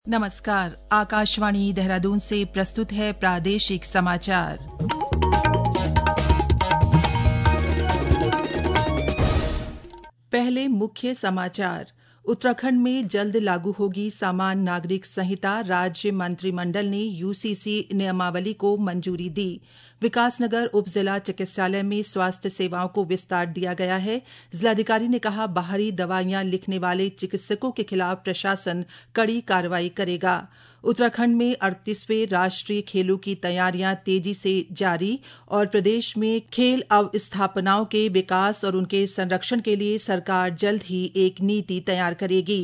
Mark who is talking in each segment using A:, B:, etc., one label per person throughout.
A: नमस्कार, आकाशवाणी देहरादून से प्रस्तुत है प्रादेशिक समाचार। पहले मुख्य समाचार। उत्तराखंड में जल्द लागू होगी सामान्य नागरिक संहिता। राज्य मंत्रिमंडल ने यूसीसी नियमावली को मंजूरी दी। विकासनगर उप जिला चिकित्सालय में स्वास्थ्य सेवाओं को विस्तार दिया गया है। जिलाधिकारी ने कहा, बाहरी दवाइयां लिखने वाले चिकित्सकों के खिलाफ प्रशासन कड़ी कार्रवाई करेगा। उत्तराखंड में 38वें राष्ट्रीय खेलों की तैयारियां तेजी से जारी और प्रदेश में खेल अवस्थापनाओं के विकास और उनके संरक्षण के लिए सरकार जल्द ही एक नीति तैयार करेगी।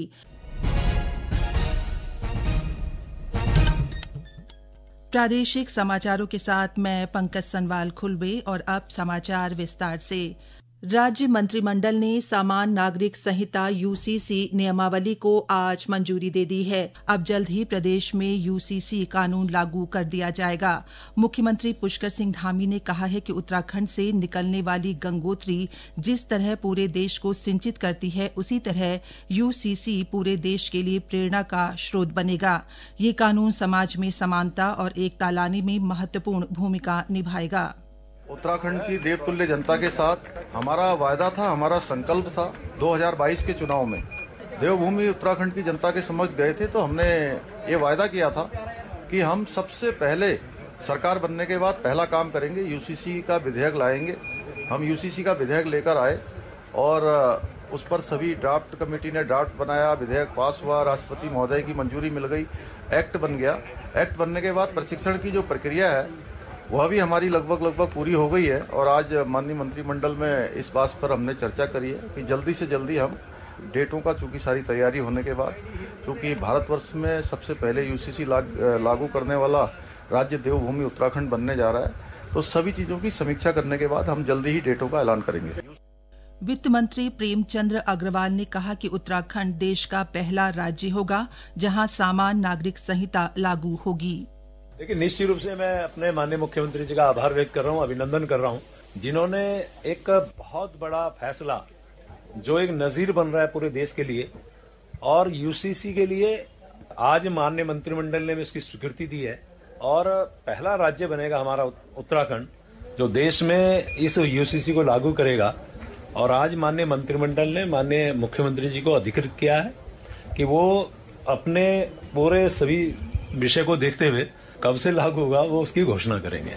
A: प्रादेशिक समाचारों के साथ मैं पंकज सनवाल खुलबे और अब समाचार विस्तार से। राज्य मंत्रिमंडल ने सामान्य नागरिक संहिता यूसीसी नियमावली को आज मंजूरी दे दी है। अब जल्द ही प्रदेश में यूसीसी कानून लागू कर दिया जाएगा। मुख्यमंत्री पुष्कर सिंह धामी ने कहा है कि उत्तराखंड से निकलने वाली गंगोत्री जिस तरह पूरे देश को सिंचित करती है, उसी तरह यूसीसी पूरे देश के लिए प्रेरणा का स्रोत बनेगा। ये कानून समाज में समानता और एकता लाने में महत्वपूर्ण भूमिका निभाएगा।
B: उत्तराखंड की देवतुल्य जनता के साथ हमारा वायदा था, हमारा संकल्प था। 2022 के चुनाव में देवभूमि उत्तराखंड की जनता के समक्ष गए थे तो हमने ये वायदा किया था कि हम सबसे पहले सरकार बनने के बाद पहला काम करेंगे, यूसीसी का विधेयक लाएंगे। हम यूसीसी का विधेयक लेकर आए और उस पर सभी ड्राफ्ट कमेटी ने ड्राफ्ट बनाया, विधेयक पास हुआ, राष्ट्रपति महोदय की मंजूरी मिल गई, एक्ट बन गया। एक्ट बनने के बाद प्रशिक्षण की जो प्रक्रिया है वह भी हमारी लगभग पूरी हो गई है और आज माननीय मंत्रिमंडल में इस बात पर हमने चर्चा करी है कि जल्दी से जल्दी हम डेटों का, चूंकि सारी तैयारी होने के बाद, क्योंकि भारतवर्ष में सबसे पहले यूसीसी लागू करने वाला राज्य देवभूमि उत्तराखंड बनने जा रहा है, तो सभी चीजों की समीक्षा करने के बाद हम जल्दी ही डेटों का ऐलान करेंगे।
A: वित्त मंत्री प्रेमचंद्र अग्रवाल ने कहा कि उत्तराखंड देश का पहला राज्य होगा जहां सामान्य नागरिक संहिता लागू होगी।
C: देखिए, निश्चित रूप से मैं अपने माननीय मुख्यमंत्री जी का आभार व्यक्त कर रहा हूं, अभिनंदन कर रहा हूं, जिन्होंने एक बहुत बड़ा फैसला, जो एक नजीर बन रहा है पूरे देश के लिए और यूसीसी के लिए, आज माननीय मंत्रिमंडल ने इसकी स्वीकृति दी है और पहला राज्य बनेगा हमारा उत्तराखंड जो देश में इस यूसीसी को लागू करेगा। और आज माननीय मंत्रिमंडल ने माननीय मुख्यमंत्री जी को अधिकृत किया है कि वो अपने पूरे सभी विषय को देखते हुए कब से लागू होगा वो उसकी घोषणा करेंगे।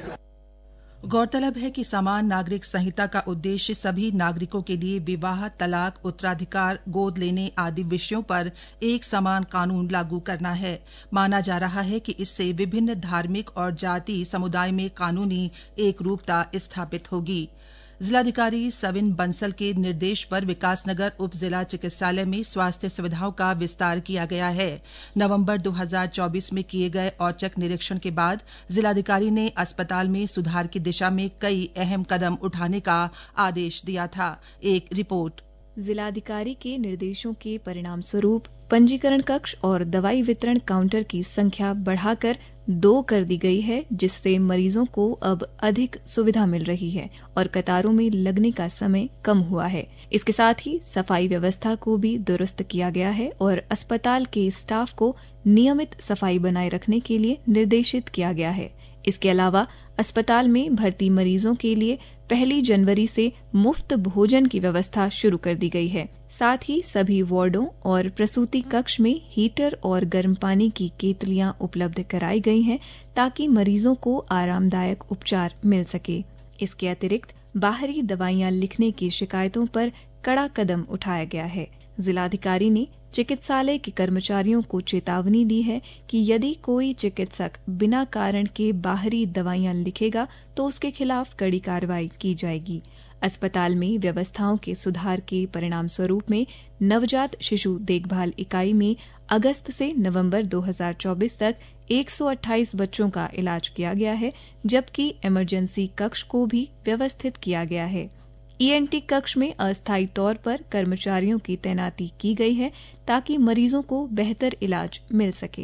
A: गौरतलब है कि समान नागरिक संहिता का उद्देश्य सभी नागरिकों के लिए विवाह, तलाक, उत्तराधिकार, गोद लेने आदि विषयों पर एक समान कानून लागू करना है। माना जा रहा है कि इससे विभिन्न धार्मिक और जाति समुदाय में कानूनी एकरूपता स्थापित होगी। जिलाधिकारी सविन बंसल के निर्देश पर विकासनगर उप जिला चिकित्सालय में स्वास्थ्य सुविधाओं का विस्तार किया गया है। नवंबर 2024 में किए गए औचक निरीक्षण के बाद जिलाधिकारी ने अस्पताल में सुधार की दिशा में कई अहम कदम उठाने का आदेश दिया था। एक रिपोर्ट।
D: जिलाधिकारी के निर्देशों के परिणाम स्वरूप पंजीकरण कक्ष और दवाई वितरण काउंटर की संख्या बढ़ाकर 2 कर दी गई है, जिससे मरीजों को अब अधिक सुविधा मिल रही है और कतारों में लगने का समय कम हुआ है। इसके साथ ही सफाई व्यवस्था को भी दुरुस्त किया गया है और अस्पताल के स्टाफ को नियमित सफाई बनाए रखने के लिए निर्देशित किया गया है। इसके अलावा अस्पताल में भर्ती मरीजों के लिए 1 जनवरी से मुफ्त भोजन की व्यवस्था शुरू कर दी गई है। साथ ही सभी वार्डों और प्रसूति कक्ष में हीटर और गर्म पानी की केतलियां उपलब्ध कराई गई हैं ताकि मरीजों को आरामदायक उपचार मिल सके। इसके अतिरिक्त बाहरी दवाइयां लिखने की शिकायतों पर कड़ा कदम उठाया गया है। जिलाधिकारी ने चिकित्सालय के कर्मचारियों को चेतावनी दी है कि यदि कोई चिकित्सक बिना कारण के बाहरी दवाइयां लिखेगा तो उसके खिलाफ कड़ी कार्रवाई की जाएगी। अस्पताल में व्यवस्थाओं के सुधार के परिणाम स्वरूप में नवजात शिशु देखभाल इकाई में अगस्त से नवंबर 2024 तक 128 बच्चों का इलाज किया गया है, जबकि इमरजेंसी कक्ष को भी व्यवस्थित किया गया है। ईएनटी कक्ष में अस्थायी तौर पर कर्मचारियों की तैनाती की गई है ताकि मरीजों को बेहतर इलाज मिल सके।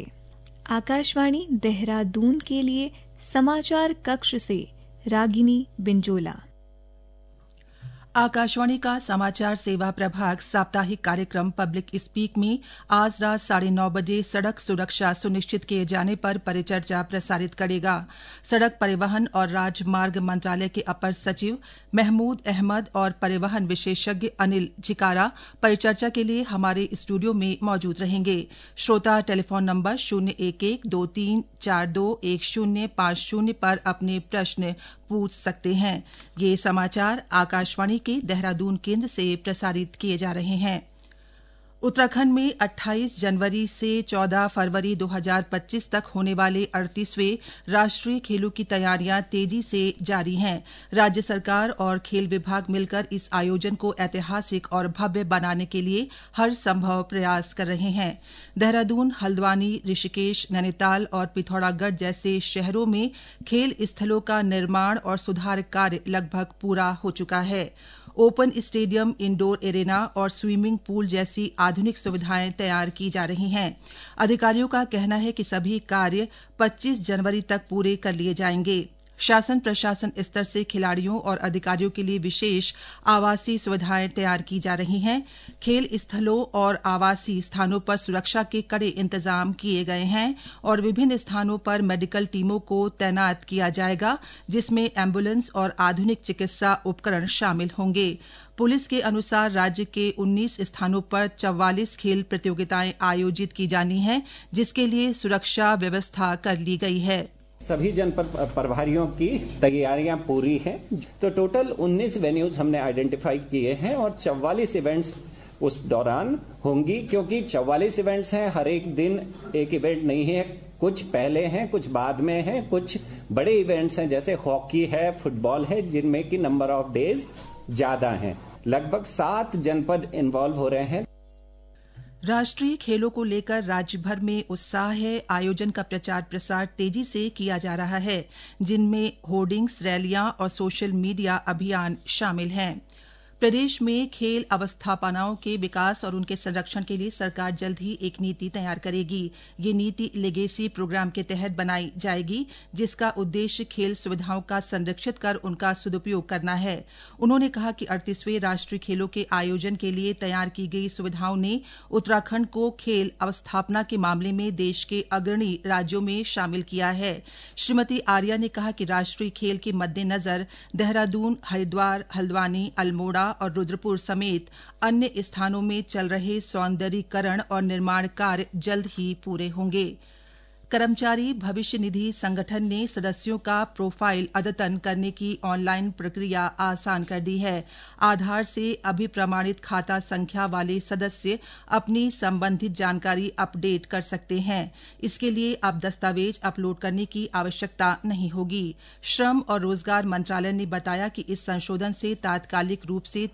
D: आकाशवाणी देहरादून के लिए समाचार कक्ष से रागिनी बिंजोला।
A: आकाशवाणी का समाचार सेवा प्रभाग साप्ताहिक कार्यक्रम पब्लिक स्पीक में आज रात 9:30 बजे सड़क सुरक्षा सुनिश्चित किए जाने पर परिचर्चा प्रसारित करेगा। सड़क परिवहन और राजमार्ग मंत्रालय के अपर सचिव महमूद अहमद और परिवहन विशेषज्ञ अनिल जिकारा परिचर्चा के लिए हमारे स्टूडियो में मौजूद रहेंगे। श्रोता टेलीफोन नंबर 0123421050 पर अपने प्रश्न पूछ सकते हैं। ये समाचार आकाशवाणी के देहरादून केंद्र से प्रसारित किए जा रहे हैं। उत्तराखंड में 28 जनवरी से 14 फरवरी 2025 तक होने वाले 38वें राष्ट्रीय खेलों की तैयारियां तेजी से जारी हैं। राज्य सरकार और खेल विभाग मिलकर इस आयोजन को ऐतिहासिक और भव्य बनाने के लिए हर संभव प्रयास कर रहे हैं। देहरादून, हल्द्वानी, ऋषिकेश, नैनीताल और पिथौरागढ़ जैसे शहरों में खेल स्थलों का निर्माण और सुधार कार्य लगभग पूरा हो चुका है। ओपन स्टेडियम, इंडोर एरेना और स्विमिंग पूल जैसी आधुनिक सुविधाएं तैयार की जा रही हैं। अधिकारियों का कहना है कि सभी कार्य 25 जनवरी तक पूरे कर लिए जाएंगे। शासन प्रशासन स्तर से खिलाड़ियों और अधिकारियों के लिए विशेष आवासीय सुविधाएं तैयार की जा रही हैं। खेल स्थलों और आवासीय स्थानों पर सुरक्षा के कड़े इंतजाम किए गए हैं और विभिन्न स्थानों पर मेडिकल टीमों को तैनात किया जाएगा, जिसमें एम्बुलेंस और आधुनिक चिकित्सा उपकरण शामिल होंगे। पुलिस के अनुसार राज्य के 19 स्थानों पर 44 खेल प्रतियोगिताएं आयोजित की जानी हैं, जिसके लिए सुरक्षा व्यवस्था कर ली गई है।
E: सभी जनपद प्रभारियों की तैयारियां पूरी हैं। तो टोटल 19 वेन्यूज हमने आइडेंटिफाई किए हैं और 44 इवेंट्स उस दौरान होंगी, क्योंकि 44 इवेंट्स हैं। हर एक दिन एक इवेंट नहीं है, कुछ पहले हैं, कुछ बाद में हैं, कुछ बड़े इवेंट्स हैं जैसे हॉकी है, फुटबॉल है, जिनमें की नंबर ऑफ डेज ज्यादा हैं। लगभग 7 जनपद इन्वॉल्व हो रहे हैं।
A: राष्ट्रीय खेलों को लेकर राज्य भर में उत्साह है। आयोजन का प्रचार प्रसार तेजी से किया जा रहा है, जिनमें होर्डिंग्स, रैलियां और सोशल मीडिया अभियान शामिल हैं। प्रदेश में खेल अवस्थापनाओं के विकास और उनके संरक्षण के लिए सरकार जल्द ही एक नीति तैयार करेगी। ये नीति लेगेसी प्रोग्राम के तहत बनाई जाएगी, जिसका उद्देश्य खेल सुविधाओं का संरक्षित कर उनका सदुपयोग करना है। उन्होंने कहा कि 38वें राष्ट्रीय खेलों के आयोजन के लिए तैयार की गई सुविधाओं ने उत्तराखंड को खेल अवस्थापना के मामले में देश के अग्रणी राज्यों में शामिल किया है। श्रीमती आर्या ने कहा कि राष्ट्रीय खेल के मद्देनजर देहरादून, हरिद्वार, हल्द्वानी, अल्मोड़ा और रुद्रपुर समेत अन्य स्थानों में चल रहे सौंदर्यीकरण और निर्माण कार्य जल्द ही पूरे होंगे। कर्मचारी भविष्य निधि संगठन ने सदस्यों का प्रोफाइल अद्यतन करने की ऑनलाइन प्रक्रिया आसान कर दी है। आधार से अभिप्रमाणित खाता संख्या वाले सदस्य अपनी संबंधित जानकारी अपडेट कर सकते हैं। इसके लिए अब दस्तावेज अपलोड करने की आवश्यकता नहीं होगी। श्रम और रोजगार मंत्रालय ने बताया कि इस संशोधन से तात्कालिक रूप से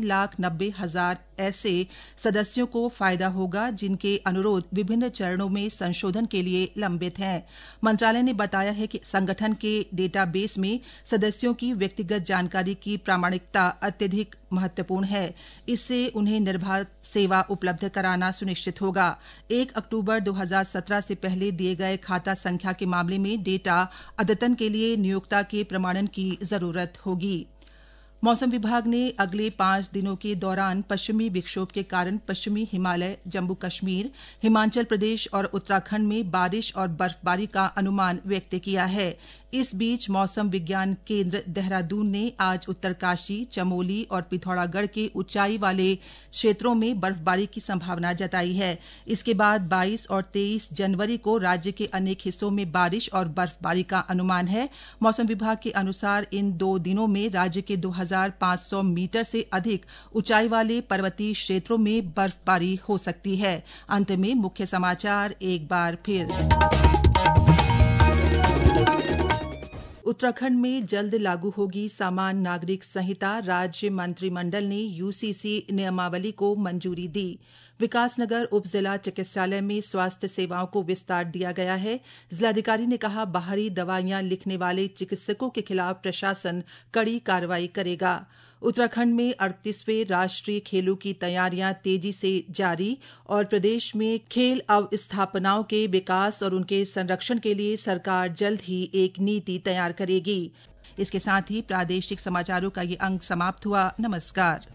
A: 3,90,000 ऐसे सदस्यों को फायदा होगा, जिनके अनुरोध विभिन्न चरणों में संशोधन के लिए लंबित हैं। मंत्रालय ने बताया है कि संगठन के डेटाबेस में सदस्यों की व्यक्तिगत जानकारी की प्रामाणिकता अत्यधिक महत्वपूर्ण है। इससे उन्हें निर्बाध सेवा उपलब्ध कराना सुनिश्चित होगा। 1 अक्टूबर 2017 से पहले दिए गए खाता संख्या के मामले में डेटा अद्यतन के लिए नियोक्ता के प्रमाणन की जरूरत होगी। मौसम विभाग ने अगले 5 दिनों के दौरान पश्चिमी विक्षोभ के कारण पश्चिमी हिमालय, जम्मू कश्मीर, हिमाचल प्रदेश और उत्तराखंड में बारिश और बर्फबारी का अनुमान व्यक्त किया है। इस बीच मौसम विज्ञान केंद्र देहरादून ने आज उत्तरकाशी, चमोली और पिथौरागढ़ के ऊंचाई वाले क्षेत्रों में बर्फबारी की संभावना जताई है। इसके बाद 22 और 23 जनवरी को राज्य के अनेक हिस्सों में बारिश और बर्फबारी का अनुमान है। मौसम विभाग के अनुसार इन 2 दिनों में राज्य के 2500 मीटर से अधिक ऊंचाई वाले पर्वतीय क्षेत्रों में बर्फबारी हो सकती है। अंत में मुख्य समाचार एक बार फिर। उत्तराखंड में जल्द लागू होगी सामान्य नागरिक संहिता। राज्य मंत्रिमंडल ने यूसीसी नियमावली को मंजूरी दी। विकासनगर उप जिला चिकित्सालय में स्वास्थ्य सेवाओं को विस्तार दिया गया है। जिलाधिकारी ने कहा, बाहरी दवाइयां लिखने वाले चिकित्सकों के खिलाफ प्रशासन कड़ी कार्रवाई करेगा। उत्तराखंड में 38वें राष्ट्रीय खेलों की तैयारियां तेजी से जारी और प्रदेश में खेल अवस्थापनाओं के विकास और उनके संरक्षण के लिए सरकार जल्द ही एक नीति तैयार करेगी। इसके साथ ही प्रादेशिक समाचारों का ये अंक समाप्त हुआ। नमस्कार।